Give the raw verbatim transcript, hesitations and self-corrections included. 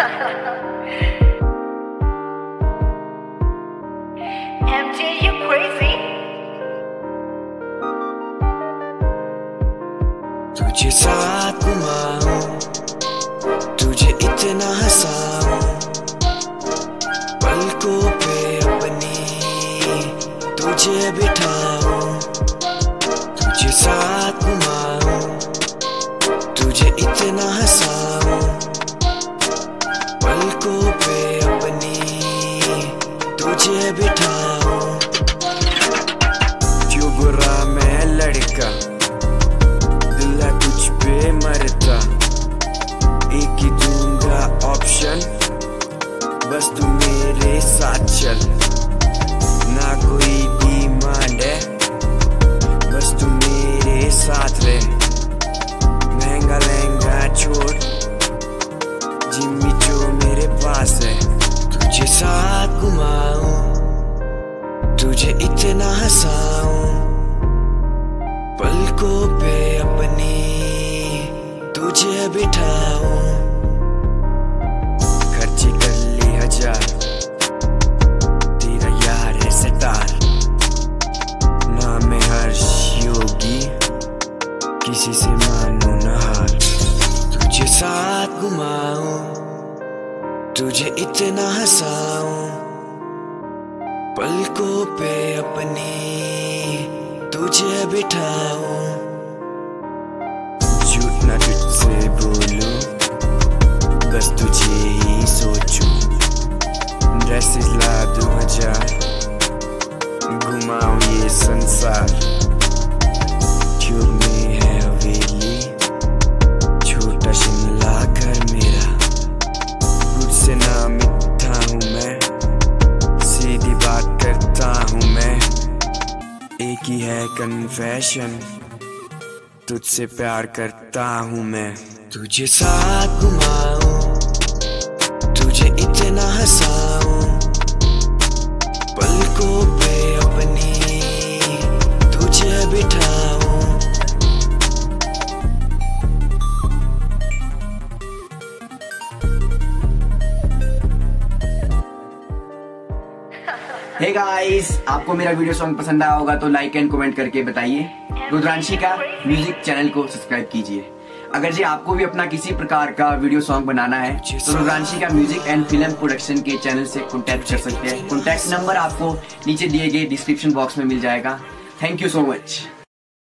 M J, you crazy? तुझे साथ घुमाऊं, तुझे इतना हंसाऊं, पलकों पे अपनी तुझे बिठाऊं। तुझे साथ घुमाऊं, तुझे इतना हंसाऊं, पलकों पे अपनी तुझे बिठाऊं। क्यों बुरा मैं लड़का, दिल है तुझ पे मरता, एक ही दूंगा ऑप्शन, बस तू मेरे साथ चल। ना कोई डिमांड है, बस तू मेरे साथ रहे। महंगा लहंगा छोड़, जिम्मी जो मेरे पास है। तुझे साथ घुमाऊं, तुझे इतना हंसाऊं, पलकों पे अपनी तुझे बिठाऊं। खर्चे कर ले हजार, तेरा यार है सितार, नाम है हर्ष योगी, किसी से मानो न हार। तुझे साथ घुमाऊं, तुझे इतना हंसाऊं, पलकों पे अपनी तुझे बिठाऊं। झूठ ना तुझसे बोलूं, बस तुझे ही सोचूं। ड्रेसेस ला दो हजार, घुमाऊं ये संसार। ट्यूब में है हवेली, छोटा शिमला घर मेरा। तुझसे ना मिठा हूँ मैं, सीधी बात करता हूँ मैं। एक ही है कन्फेशन, तुझसे प्यार करता हूँ मैं। तुझे साथ घुमाऊं, तुझे इतना हंसाऊं, पलकों पे अपनी तुझे बिठाऊं। हे गाइस, आपको मेरा वीडियो सॉन्ग पसंद आया होगा तो लाइक एंड कमेंट करके बताइए। रुद्रांशी का म्यूजिक चैनल को सब्सक्राइब कीजिए। अगर जी आपको भी अपना किसी प्रकार का वीडियो सॉन्ग बनाना है तो रुद्रांशी का म्यूजिक एंड फिल्म प्रोडक्शन के चैनल से कॉन्टैक्ट कर सकते हैं। कॉन्टैक्ट नंबर आपको नीचे दिए गए डिस्क्रिप्शन बॉक्स में मिल जाएगा। Thank you so much.